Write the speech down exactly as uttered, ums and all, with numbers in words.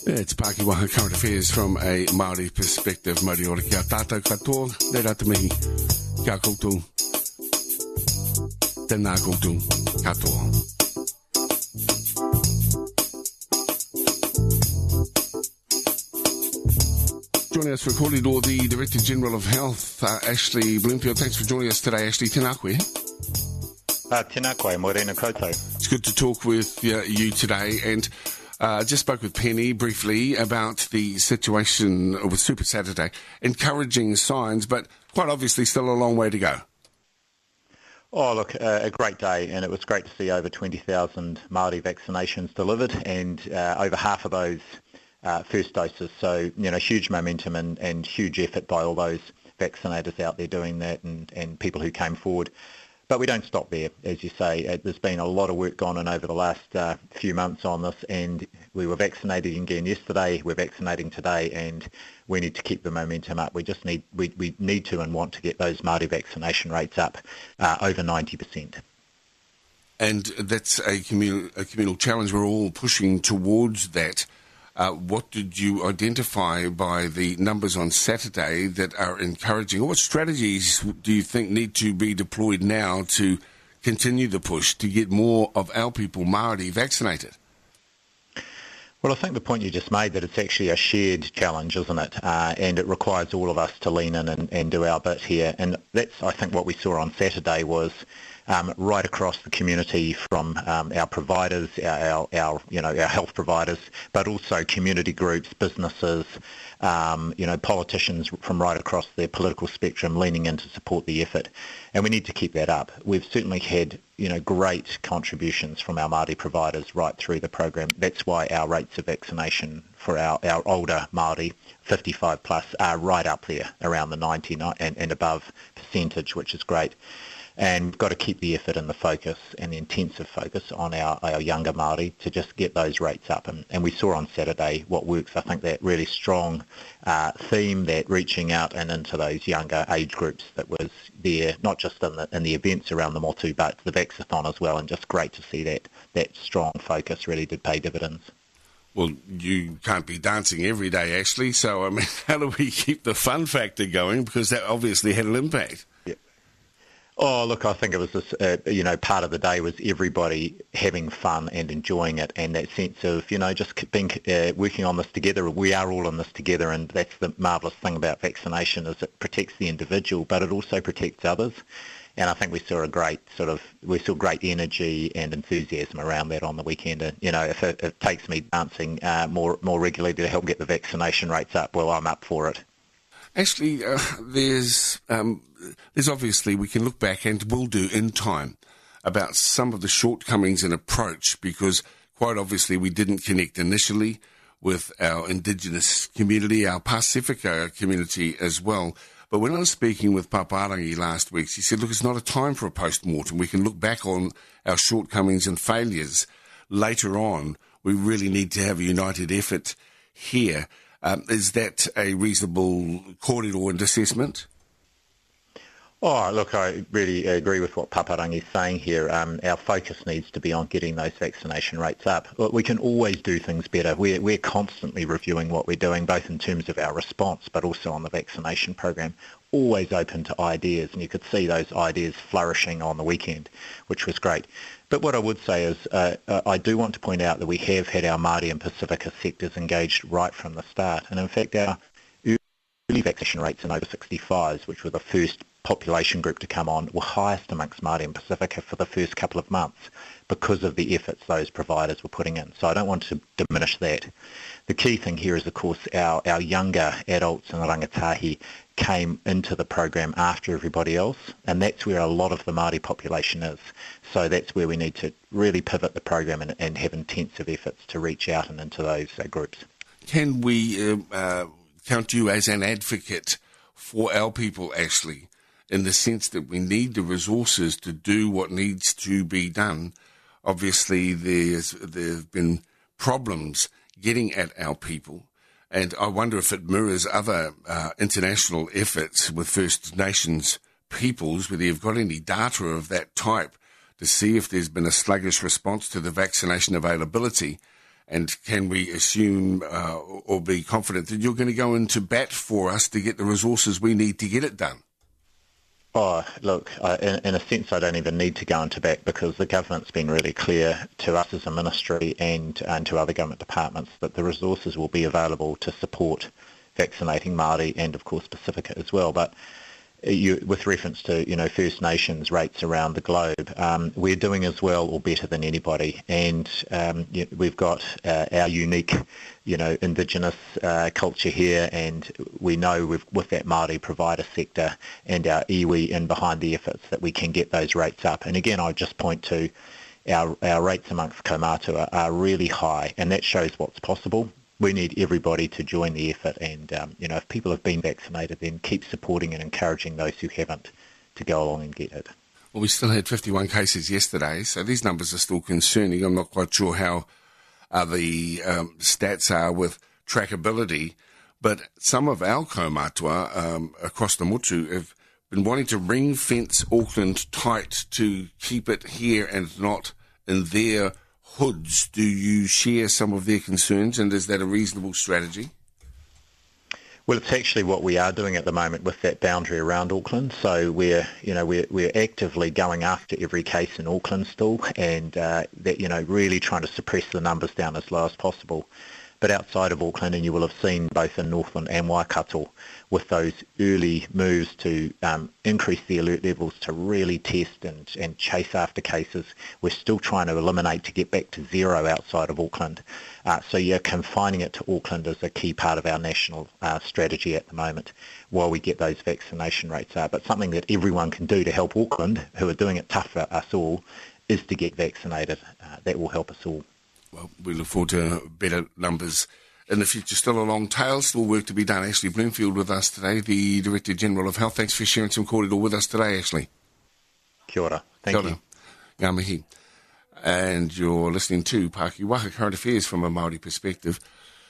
It's Pakiwaha Current Affairs from a Māori perspective. Māori ora kia tātou katoa, ne rata mihi, kia koutou, tēnā koutou katoa. Joining us for Kōrero, the Director General of Health, uh, Ashley Bloomfield. Thanks for joining us today, Ashley. Tēnā koe. Uh, tēnā koe, morena koutou. It's good to talk with uh, you today, and I uh, just spoke with Penny briefly about the situation with Super Saturday. Encouraging signs, but quite obviously still a long way to go. Oh, look, uh, a great day, and it was great to see over twenty thousand Māori vaccinations delivered, and uh, over half of those uh, first doses. So, you know, huge momentum and, and huge effort by all those vaccinators out there doing that, and, and people who came forward. But we don't stop there, as you say. There's been a lot of work gone on over the last uh, few months on this, and we were vaccinating again yesterday, we're vaccinating today, and we need to keep the momentum up. We just need we, we need to and want to get those Māori vaccination rates up uh, over ninety percent. And that's a communal, a communal challenge. We're all pushing towards that. Uh, what did you identify by the numbers on Saturday that are encouraging? Or what strategies do you think need to be deployed now to continue the push to get more of our people, Māori, vaccinated? Well, I think the point you just made, that it's actually a shared challenge, isn't it? Uh, and it requires all of us to lean in and, and do our bit here. And that's, I think, what we saw on Saturday was Um, right across the community, from um, our providers, our, our, our you know our health providers, but also community groups, businesses, um, you know politicians from right across the political spectrum leaning in to support the effort, and we need to keep that up. We've certainly had you know great contributions from our Māori providers right through the program. That's why our rates of vaccination for our, our older Māori, fifty-five plus, are right up there around the ninety and, and above percentage, which is great. And we've got to keep the effort and the focus and the intensive focus on our, our younger Māori to just get those rates up. And, and we saw on Saturday what works. I think that really strong uh, theme, that reaching out and into those younger age groups that was there, not just in the, in the events around the Motu, but the Vaxathon as well. And just great to see that, that strong focus really did pay dividends. Well, you can't be dancing every day, Ashley. So, I mean, how do we keep the fun factor going? Because that obviously had an impact. Oh, look, I think it was this, uh, you know, part of the day was everybody having fun and enjoying it, and that sense of, you know, just being, uh, working on this together. We are all in this together, and that's the marvellous thing about vaccination, is it protects the individual, but it also protects others. And I think we saw a great sort of, we saw great energy and enthusiasm around that on the weekend. And, you know, if it, it takes me dancing uh, more more regularly to help get the vaccination rates up, well, I'm up for it. Actually, uh, there's um, there's obviously, we can look back and will do in time about some of the shortcomings in approach, because quite obviously we didn't connect initially with our Indigenous community, our Pacifica community as well. But when I was speaking with Paparangi last week, he said, look, it's not a time for a post-mortem. We can look back on our shortcomings and failures later on. We really need to have a united effort here. Um, is that a reasonable kōrero and assessment? Oh, look, I really agree with what Paparangi is saying here. Um, our focus needs to be on getting those vaccination rates up. Look, we can always do things better. We're, we're constantly reviewing what we're doing, both in terms of our response, but also on the vaccination program. Always open to ideas, and you could see those ideas flourishing on the weekend, which was great. But what I would say is uh, uh, I do want to point out that we have had our Māori and Pacifica sectors engaged right from the start. And in fact, our early vaccination rates in over sixty-fives, which were the first population group to come on, were highest amongst Māori and Pacifica for the first couple of months because of the efforts those providers were putting in. So I don't want to diminish that. The key thing here is, of course, our, our younger adults and rangatahi came into the program after everybody else, and that's where a lot of the Māori population is. So that's where we need to really pivot the program and, and have intensive efforts to reach out and into those uh, groups. Can we uh, uh, count you as an advocate for our people, Ashley, in the sense that we need the resources to do what needs to be done? Obviously, there's, there have been problems getting at our people, and I wonder if it mirrors other uh, international efforts with First Nations peoples, whether you've got any data of that type to see if there's been a sluggish response to the vaccination availability And can we assume uh, or be confident that you're going to go into bat for us to get the resources we need to get it done? Oh, look, I, in, in a sense I don't even need to go into bat because the government's been really clear to us as a ministry and, and to other government departments that the resources will be available to support vaccinating Māori and, of course, Pacifica as well. But you, with reference to, you know, First Nations rates around the globe, um, we're doing as well or better than anybody. And um, you, we've got uh, our unique, you know, Indigenous uh, culture here, and we know with, with that Māori provider sector and our iwi in behind the efforts that we can get those rates up. And again, I just point to our, our rates amongst kaumātua are really high, and that shows what's possible. We need everybody to join the effort, and um, you know, if people have been vaccinated, then keep supporting and encouraging those who haven't to go along and get it. Well, we still had fifty-one cases yesterday, so these numbers are still concerning. I'm not quite sure how uh, the um, stats are with trackability, but some of our kaumātua um, across the Motu have been wanting to ring fence Auckland tight to keep it here and not in their hoods. Do you share some of their concerns, and is that a reasonable strategy? Well, it's actually what we are doing at the moment with that boundary around Auckland. So we're, you know, we're we're actively going after every case in Auckland still, and uh, that, you know, really trying to suppress the numbers down as low as possible. But outside of Auckland, and you will have seen both in Northland and Waikato, with those early moves to um, increase the alert levels to really test and, and chase after cases, we're still trying to eliminate to get back to zero outside of Auckland. Uh, so yeah, confining it to Auckland is a key part of our national uh, strategy at the moment while we get those vaccination rates up. But something that everyone can do to help Auckland, who are doing it tough for us all, is to get vaccinated. Uh, that will help us all. Well, we look forward to better numbers in the future. Still a long tail, still work to be done. Ashley Bloomfield with us today, the Director General of Health. Thanks for sharing some kōrero with us today, Ashley. Kia ora. Thank Kia ora. you. Ngā mihi. And you're listening to Pāki Waka, Current Affairs from a Māori perspective.